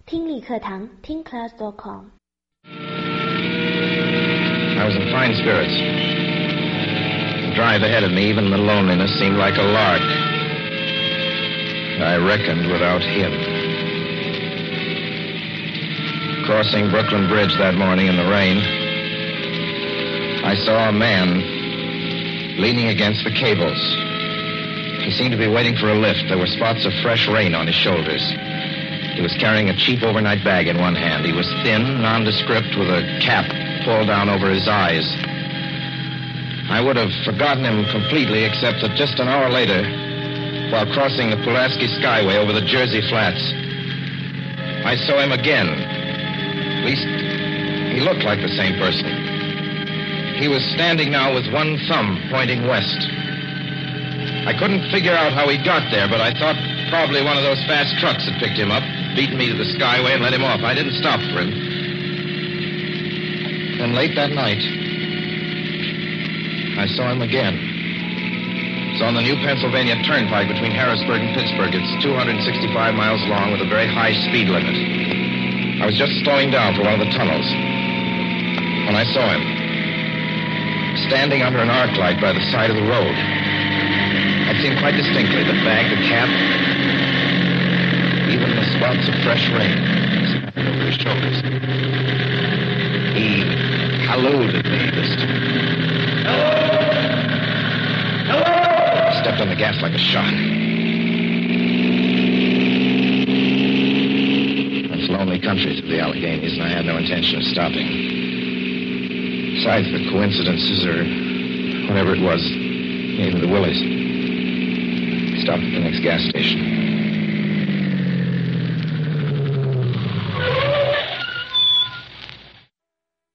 听力课堂听class.com。 I was in fine spirits. The drive ahead of me, even in the loneliness, seemed like a lark. I reckoned without him. Crossing Brooklyn Bridge that morning in the rain, I saw a man leaning against the cables. He seemed to be waiting for a lift. There were spots of fresh rain on his shoulders. He was carrying a cheap overnight bag in one hand. He was thin, nondescript, with a cap pulled down over his eyes. I would have forgotten him completely, except that just an hour later, while crossing the Pulaski Skyway over the Jersey Flats, I saw him again. At least, he looked like the same person. He was standing now with one thumb pointing west. I couldn't figure out how he got there, but I thought probably one of those fast trucks had picked him up, beaten me to the Skyway, and let him off. I didn't stop for him. Then late that night, I saw him again. It's on the new Pennsylvania Turnpike between Harrisburg and Pittsburgh. It's 265 miles long with a very high speed limit. I was just slowing down for one of the tunnels when I saw him standing under an arc light by the side of the road. I'd seen quite distinctly the bag, the cap, even the spots of fresh rain scattered over his shoulders. He hallooed at me this time. Hello! Hello! I stepped on the gas like a shot. It's lonely country through the Alleghenies, and I had no intention of stopping. Besides, the coincidences, or whatever it was, gave me the willies. Stopped at the next gas station.